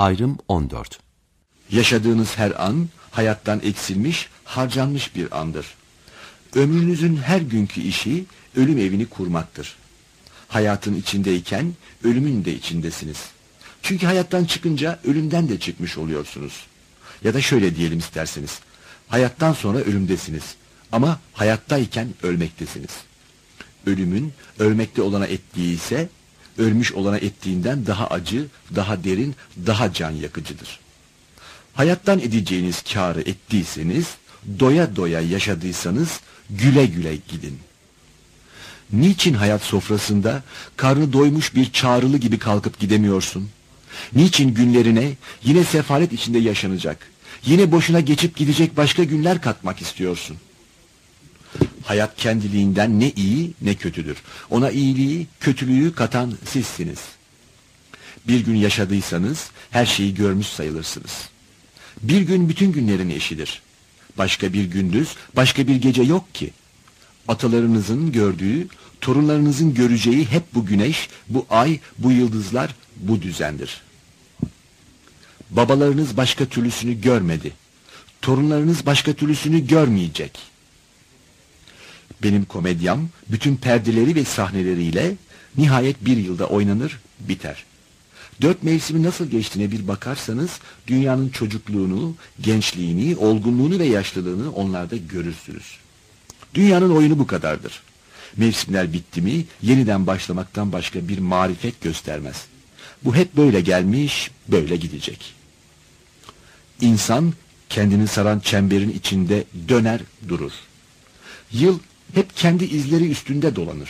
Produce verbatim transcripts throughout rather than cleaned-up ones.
Ayrım on dört. Yaşadığınız her an hayattan eksilmiş, harcanmış bir andır. Ömrünüzün her günkü işi ölüm evini kurmaktır. Hayatın içindeyken ölümün de içindesiniz. Çünkü hayattan çıkınca ölümden de çıkmış oluyorsunuz. Ya da şöyle diyelim isterseniz. Hayattan sonra ölümdesiniz. Ama hayattayken ölmektesiniz. Ölümün ölmekte olana ettiği ise ölmüş olana ettiğinden daha acı, daha derin, daha can yakıcıdır. Hayattan edeceğiniz kârı ettiyseniz, doya doya yaşadıysanız güle güle gidin. Niçin hayat sofrasında karnı doymuş bir çağrılı gibi kalkıp gidemiyorsun? Niçin günlerine yine sefalet içinde yaşanacak, yine boşuna geçip gidecek başka günler katmak istiyorsun? Hayat kendiliğinden ne iyi ne kötüdür. Ona iyiliği, kötülüğü katan sizsiniz. Bir gün yaşadıysanız her şeyi görmüş sayılırsınız. Bir gün bütün günlerin eşidir. Başka bir gündüz, başka bir gece yok ki. Atalarınızın gördüğü, torunlarınızın göreceği hep bu güneş, bu ay, bu yıldızlar, bu düzendir. Babalarınız başka türlüsünü görmedi. Torunlarınız başka türlüsünü görmeyecek. Benim komedyam bütün perdeleri ve sahneleriyle nihayet bir yılda oynanır, biter. Dört mevsimi nasıl geçtiğine bir bakarsanız dünyanın çocukluğunu, gençliğini, olgunluğunu ve yaşlılığını onlarda görürsünüz. Dünyanın oyunu bu kadardır. Mevsimler bitti mi yeniden başlamaktan başka bir marifet göstermez. Bu hep böyle gelmiş, böyle gidecek. İnsan kendini saran çemberin içinde döner durur. Yıl hep kendi izleri üstünde dolanır.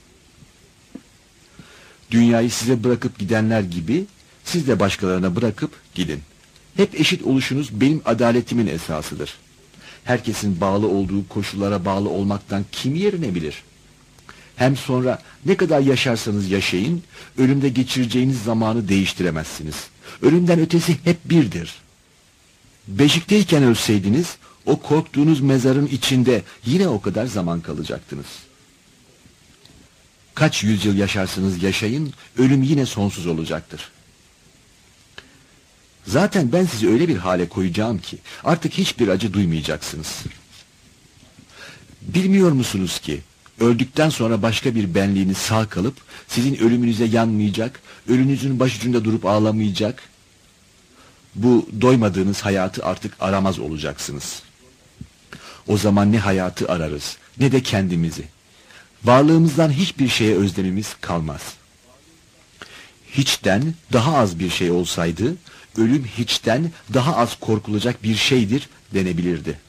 Dünyayı size bırakıp gidenler gibi siz de başkalarına bırakıp gidin. Hep eşit oluşunuz benim adaletimin esasıdır. Herkesin bağlı olduğu koşullara bağlı olmaktan kim yerine bilir? Hem sonra ne kadar yaşarsanız yaşayın, ölümde geçireceğiniz zamanı değiştiremezsiniz. Ölümden ötesi hep birdir. Beşikteyken ölseydiniz, o korktuğunuz mezarın içinde yine o kadar zaman kalacaktınız. Kaç yüzyıl yaşarsınız yaşayın, ölüm yine sonsuz olacaktır. Zaten ben sizi öyle bir hale koyacağım ki, artık hiçbir acı duymayacaksınız. Bilmiyor musunuz ki, öldükten sonra başka bir benliğiniz sağ kalıp, sizin ölümünüze yanmayacak, ölünüzün başucunda durup ağlamayacak, bu doymadığınız hayatı artık aramaz olacaksınız. O zaman ne hayatı ararız, ne de kendimizi. Varlığımızdan hiçbir şeye özlemimiz kalmaz. Hiçten daha az bir şey olsaydı, ölüm hiçten daha az korkulacak bir şeydir denebilirdi.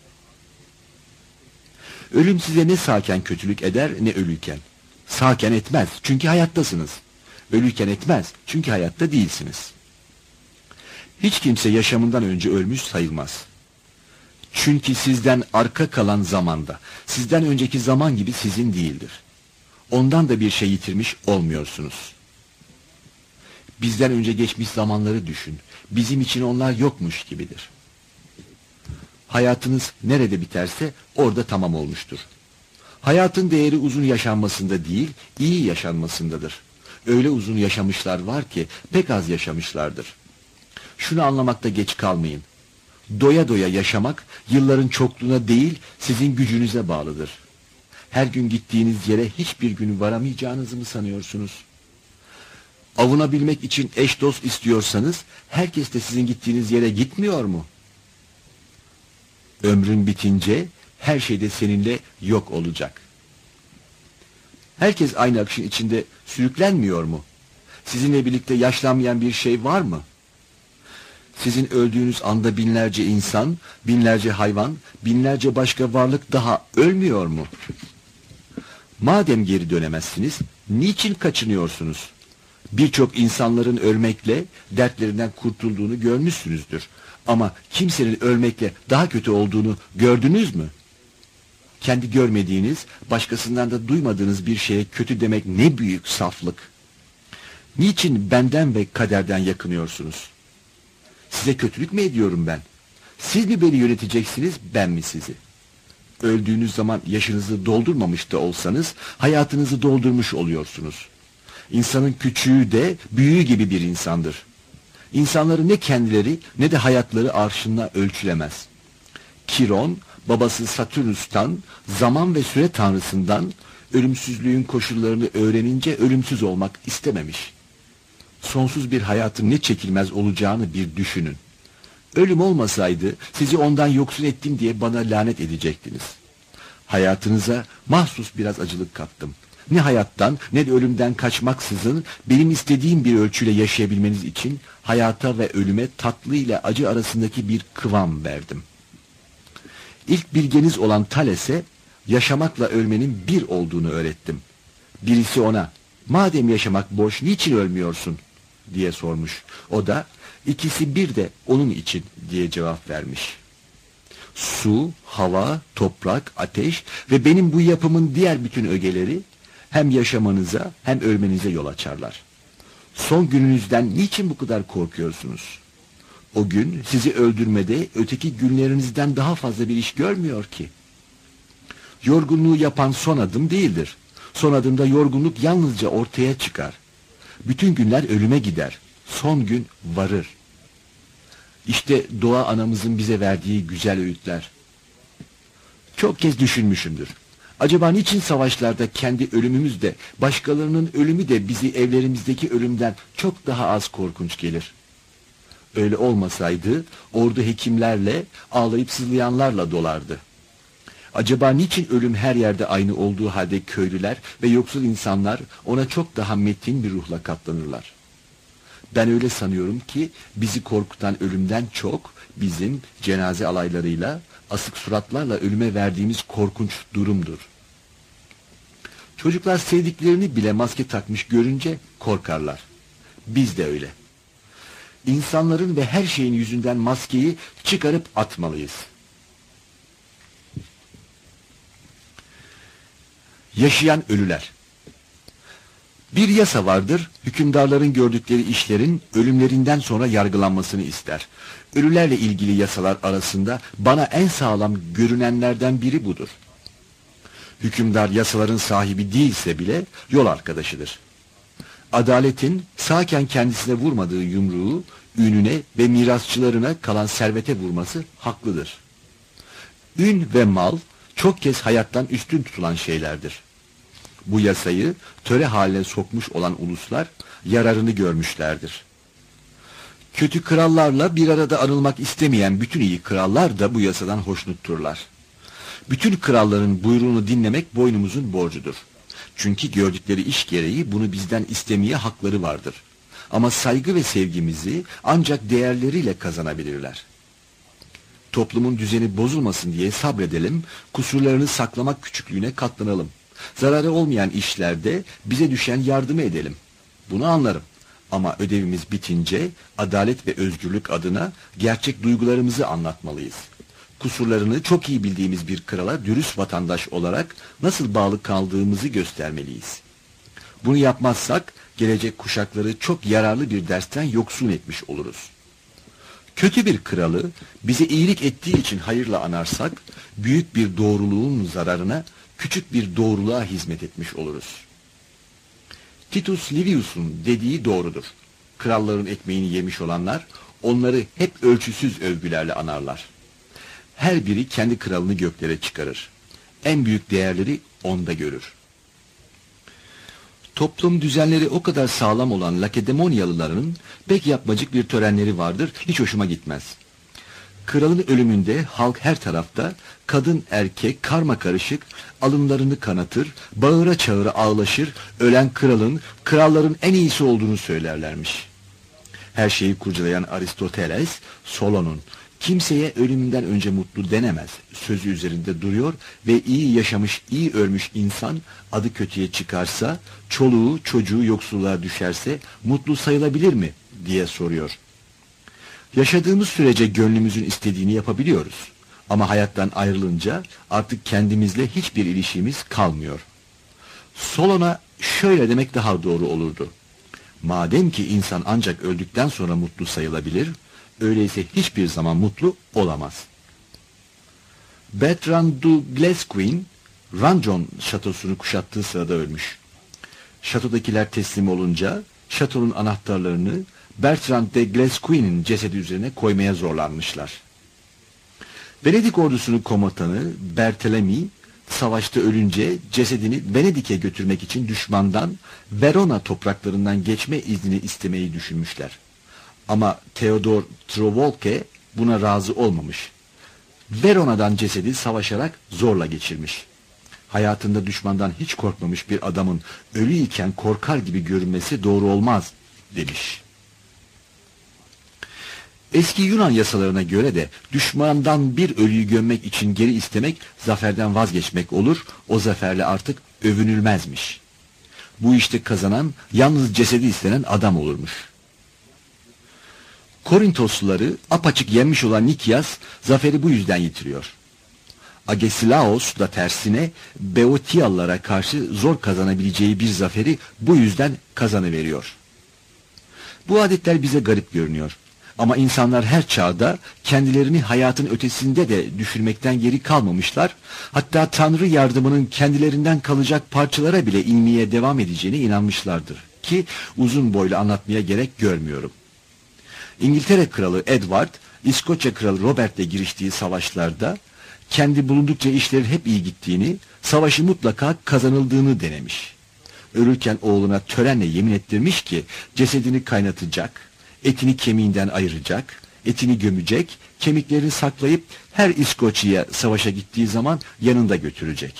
Ölüm size ne sağken kötülük eder ne ölüyken. Sağken etmez çünkü hayattasınız. Ölüyken etmez çünkü hayatta değilsiniz. Hiç kimse yaşamından önce ölmüş sayılmaz. Çünkü sizden arka kalan zamanda, sizden önceki zaman gibi sizin değildir. Ondan da bir şey yitirmiş olmuyorsunuz. Bizden önce geçmiş zamanları düşün. Bizim için onlar yokmuş gibidir. Hayatınız nerede biterse orada tamam olmuştur. Hayatın değeri uzun yaşanmasında değil, iyi yaşanmasındadır. Öyle uzun yaşamışlar var ki pek az yaşamışlardır. Şunu anlamakta geç kalmayın. Doya doya yaşamak yılların çokluğuna değil sizin gücünüze bağlıdır. Her gün gittiğiniz yere hiçbir gün varamayacağınızı mı sanıyorsunuz? Avunabilmek için eş dost istiyorsanız herkes de sizin gittiğiniz yere gitmiyor mu? Ömrün bitince her şey de seninle yok olacak. Herkes aynı akışın içinde sürüklenmiyor mu? Sizinle birlikte yaşlanmayan bir şey var mı? Sizin öldüğünüz anda binlerce insan, binlerce hayvan, binlerce başka varlık daha ölmüyor mu? Madem geri dönemezsiniz, niçin kaçınıyorsunuz? Birçok insanların ölmekle dertlerinden kurtulduğunu görmüşsünüzdür. Ama kimsenin ölmekle daha kötü olduğunu gördünüz mü? Kendi görmediğiniz, başkasından da duymadığınız bir şeye kötü demek ne büyük saflık. Niçin benden ve kaderden yakınıyorsunuz? Size kötülük mü ediyorum ben? Siz mi beni yöneteceksiniz, ben mi sizi? Öldüğünüz zaman yaşınızı doldurmamış da olsanız, hayatınızı doldurmuş oluyorsunuz. İnsanın küçüğü de büyüğü gibi bir insandır. İnsanları ne kendileri ne de hayatları arşınla ölçülemez. Kiron, babası Satürnüs'ten, zaman ve süre tanrısından, ölümsüzlüğün koşullarını öğrenince ölümsüz olmak istememiş. Sonsuz bir hayatın ne çekilmez olacağını bir düşünün. Ölüm olmasaydı sizi ondan yoksun ettim diye bana lanet edecektiniz. Hayatınıza mahsus biraz acılık kattım. Ne hayattan ne de ölümden kaçmaksızın benim istediğim bir ölçüyle yaşayabilmeniz için hayata ve ölüme tatlı ile acı arasındaki bir kıvam verdim. İlk bilgeniz olan Thales'e yaşamakla ölmenin bir olduğunu öğrettim. Birisi ona, madem yaşamak boş, niçin ölmüyorsun diye sormuş. O da, ikisi bir de onun için diye cevap vermiş. Su, hava, toprak, ateş ve benim bu yapımın diğer bütün ögeleri hem yaşamanıza hem ölmenize yol açarlar. Son gününüzden niçin bu kadar korkuyorsunuz? O gün sizi öldürmede öteki günlerinizden daha fazla bir iş görmüyor ki. Yorgunluğu yapan son adım değildir. Son adımda yorgunluk yalnızca ortaya çıkar. Bütün günler ölüme gider. Son gün varır. İşte doğa anamızın bize verdiği güzel öğütler. Çok kez düşünmüşümdür. Acaba niçin savaşlarda kendi ölümümüz de, başkalarının ölümü de bizi evlerimizdeki ölümden çok daha az korkunç gelir? Öyle olmasaydı ordu hekimlerle, ağlayıp sızlayanlarla dolardı. Acaba niçin ölüm her yerde aynı olduğu halde köylüler ve yoksul insanlar ona çok daha metin bir ruhla katlanırlar? Ben öyle sanıyorum ki bizi korkutan ölümden çok bizim cenaze alaylarıyla, asık suratlarla ölüme verdiğimiz korkunç durumdur. Çocuklar sevdiklerini bile maske takmış görünce korkarlar. Biz de öyle. İnsanların ve her şeyin yüzünden maskeyi çıkarıp atmalıyız. Yaşayan ölüler. Bir yasa vardır, hükümdarların gördükleri işlerin ölümlerinden sonra yargılanmasını ister. Ölülerle ilgili yasalar arasında bana en sağlam görünenlerden biri budur. Hükümdar yasaların sahibi değilse bile yol arkadaşıdır. Adaletin sağken kendisine vurmadığı yumruğu, ününe ve mirasçılarına kalan servete vurması haklıdır. Ün ve mal çok kez hayattan üstün tutulan şeylerdir. Bu yasayı töre haline sokmuş olan uluslar yararını görmüşlerdir. Kötü krallarla bir arada anılmak istemeyen bütün iyi krallar da bu yasadan hoşnutturlar. Bütün kralların buyruğunu dinlemek boynumuzun borcudur. Çünkü gördükleri iş gereği bunu bizden istemeye hakları vardır. Ama saygı ve sevgimizi ancak değerleriyle kazanabilirler. Toplumun düzeni bozulmasın diye sabredelim, kusurlarını saklamak küçüklüğüne katlanalım. Zararı olmayan işlerde bize düşen yardımı edelim. Bunu anlarım. Ama ödevimiz bitince adalet ve özgürlük adına gerçek duygularımızı anlatmalıyız. Kusurlarını çok iyi bildiğimiz bir krala dürüst vatandaş olarak nasıl bağlı kaldığımızı göstermeliyiz. Bunu yapmazsak gelecek kuşakları çok yararlı bir dersten yoksun etmiş oluruz. Kötü bir kralı bize iyilik ettiği için hayırla anarsak, büyük bir doğruluğun zararına küçük bir doğruluğa hizmet etmiş oluruz. Titus Livius'un dediği doğrudur. Kralların ekmeğini yemiş olanlar, onları hep ölçüsüz övgülerle anarlar. Her biri kendi kralını göklere çıkarır. En büyük değerleri onda görür. Toplum düzenleri o kadar sağlam olan Lakedemonyalıların pek yapmacık bir törenleri vardır, hiç hoşuma gitmez. Kralın ölümünde halk her tarafta, kadın erkek karma karışık, alınlarını kanatır, bağıra çağıra ağlaşır, ölen kralın, kralların en iyisi olduğunu söylerlermiş. Her şeyi kurcalayan Aristoteles, Solon'un, kimseye ölümünden önce mutlu denemez sözü üzerinde duruyor ve iyi yaşamış, iyi ölmüş insan adı kötüye çıkarsa, çoluğu, çocuğu yoksulluğa düşerse mutlu sayılabilir mi diye soruyor. Yaşadığımız sürece gönlümüzün istediğini yapabiliyoruz. Ama hayattan ayrılınca artık kendimizle hiçbir ilişkimiz kalmıyor. Solon'a şöyle demek daha doğru olurdu. Madem ki insan ancak öldükten sonra mutlu sayılabilir, öyleyse hiçbir zaman mutlu olamaz. Bertrand du Guesclin, Ranjon şatosunu kuşattığı sırada ölmüş. Şatodakiler teslim olunca, şatonun anahtarlarını Bertrand de Guesclin'in cesedi üzerine koymaya zorlanmışlar. Venedik ordusunun komutanı Berthélemy, savaşta ölünce cesedini Venedik'e götürmek için düşmandan Verona topraklarından geçme iznini istemeyi düşünmüşler. Ama Theodor Trovolke buna razı olmamış. Verona'dan cesedi savaşarak zorla geçirmiş. Hayatında düşmandan hiç korkmamış bir adamın ölü iken korkar gibi görünmesi doğru olmaz demiş. Eski Yunan yasalarına göre de düşmandan bir ölüyü gömmek için geri istemek zaferden vazgeçmek olur, o zaferle artık övünülmezmiş. Bu işte kazanan yalnız cesedi istenen adam olurmuş. Korintosluları apaçık yenmiş olan Nikias zaferi bu yüzden yitiriyor. Agesilaos da tersine Beotiyalılara karşı zor kazanabileceği bir zaferi bu yüzden kazanıveriyor. Bu adetler bize garip görünüyor. Ama insanlar her çağda kendilerini hayatın ötesinde de düşünmekten geri kalmamışlar. Hatta Tanrı yardımının kendilerinden kalacak parçalara bile inmeye devam edeceğine inanmışlardır. Ki uzun boylu anlatmaya gerek görmüyorum. İngiltere Kralı Edward, İskoçya Kralı Robert'le giriştiği savaşlarda kendi bulundukça işlerin hep iyi gittiğini, savaşı mutlaka kazanıldığını denemiş. Ölürken oğluna törenle yemin ettirmiş ki cesedini kaynatacak, etini kemiğinden ayıracak, etini gömecek, kemiklerini saklayıp her İskoçya'ya savaşa gittiği zaman yanında götürecek.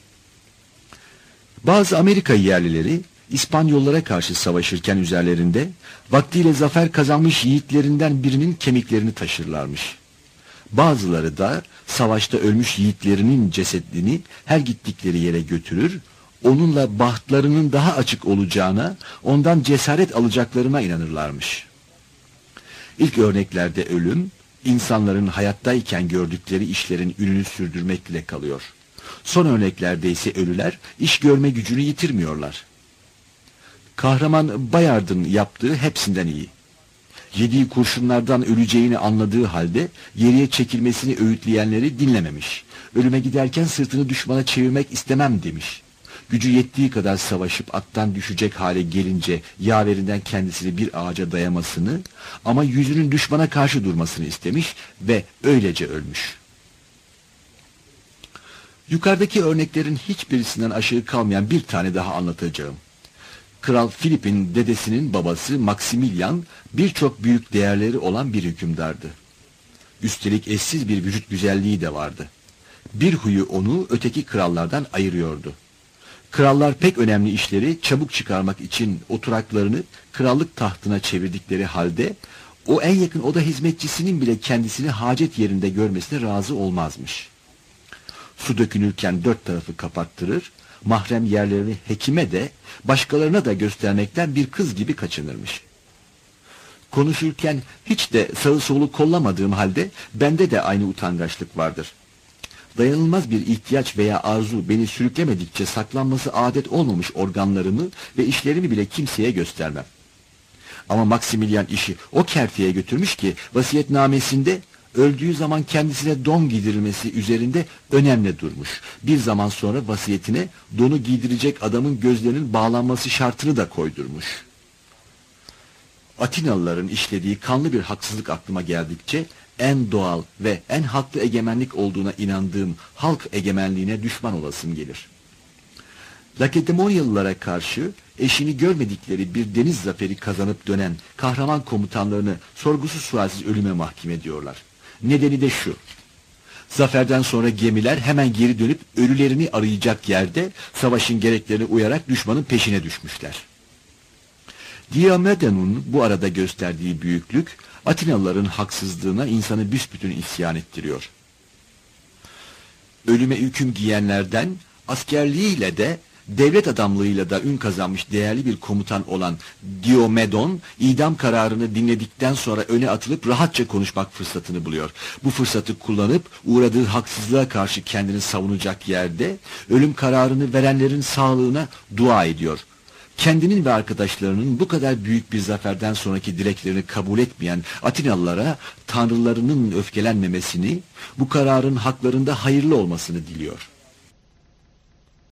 Bazı Amerika yerlileri İspanyollara karşı savaşırken üzerlerinde vaktiyle zafer kazanmış yiğitlerinden birinin kemiklerini taşırlarmış. Bazıları da savaşta ölmüş yiğitlerinin cesedini her gittikleri yere götürür, onunla bahtlarının daha açık olacağına, ondan cesaret alacaklarına inanırlarmış. İlk örneklerde ölüm, insanların hayattayken gördükleri işlerin ününü sürdürmekle kalıyor. Son örneklerde ise ölüler iş görme gücünü yitirmiyorlar. Kahraman Bayard'ın yaptığı hepsinden iyi. Yediği kurşunlardan öleceğini anladığı halde geriye çekilmesini öğütleyenleri dinlememiş. Ölüme giderken sırtını düşmana çevirmek istemem demiş. Gücü yettiği kadar savaşıp attan düşecek hale gelince yaverinden kendisini bir ağaca dayamasını ama yüzünün düşmana karşı durmasını istemiş ve öylece ölmüş. Yukarıdaki örneklerin hiçbirisinden aşağı kalmayan bir tane daha anlatacağım. Kral Filip'in dedesinin babası Maximilian birçok büyük değerleri olan bir hükümdardı. Üstelik eşsiz bir vücut güzelliği de vardı. Bir huyu onu öteki krallardan ayırıyordu. Krallar pek önemli işleri çabuk çıkarmak için oturaklarını krallık tahtına çevirdikleri halde o en yakın oda hizmetçisinin bile kendisini hacet yerinde görmesine razı olmazmış. Su dökünürken dört tarafı kapattırır, mahrem yerlerini hekime de başkalarına da göstermekten bir kız gibi kaçınırmış. Konuşurken hiç de sağı solu kollamadığım halde bende de aynı utangaçlık vardır. Dayanılmaz bir ihtiyaç veya arzu beni sürüklemedikçe saklanması adet olmamış organlarımı ve işlerimi bile kimseye göstermem. Ama Maximilian işi o kerteye götürmüş ki vasiyetnamesinde öldüğü zaman kendisine don giydirilmesi üzerinde önemli durmuş. Bir zaman sonra vasiyetine donu giydirecek adamın gözlerinin bağlanması şartını da koydurmuş. Atinalıların işlediği kanlı bir haksızlık aklıma geldikçe en doğal ve en haklı egemenlik olduğuna inandığım halk egemenliğine düşman olasım gelir. Lakedemonyalılara karşı eşini görmedikleri bir deniz zaferi kazanıp dönen kahraman komutanlarını sorgusuz sualsiz ölüme mahkum ediyorlar. Nedeni de şu: zaferden sonra gemiler hemen geri dönüp ölülerini arayacak yerde savaşın gereklerine uyarak düşmanın peşine düşmüşler. Diomedon'un bu arada gösterdiği büyüklük Atinalıların haksızlığına insanı büsbütün isyan ettiriyor. Ölüme hüküm giyenlerden askerliğiyle de devlet adamlığıyla da ün kazanmış değerli bir komutan olan Diomedon, idam kararını dinledikten sonra öne atılıp rahatça konuşmak fırsatını buluyor. Bu fırsatı kullanıp uğradığı haksızlığa karşı kendini savunacak yerde ölüm kararını verenlerin sağlığına dua ediyor. Kendinin ve arkadaşlarının bu kadar büyük bir zaferden sonraki dileklerini kabul etmeyen Atinalılara tanrılarının öfkelenmemesini, bu kararın haklarında hayırlı olmasını diliyor.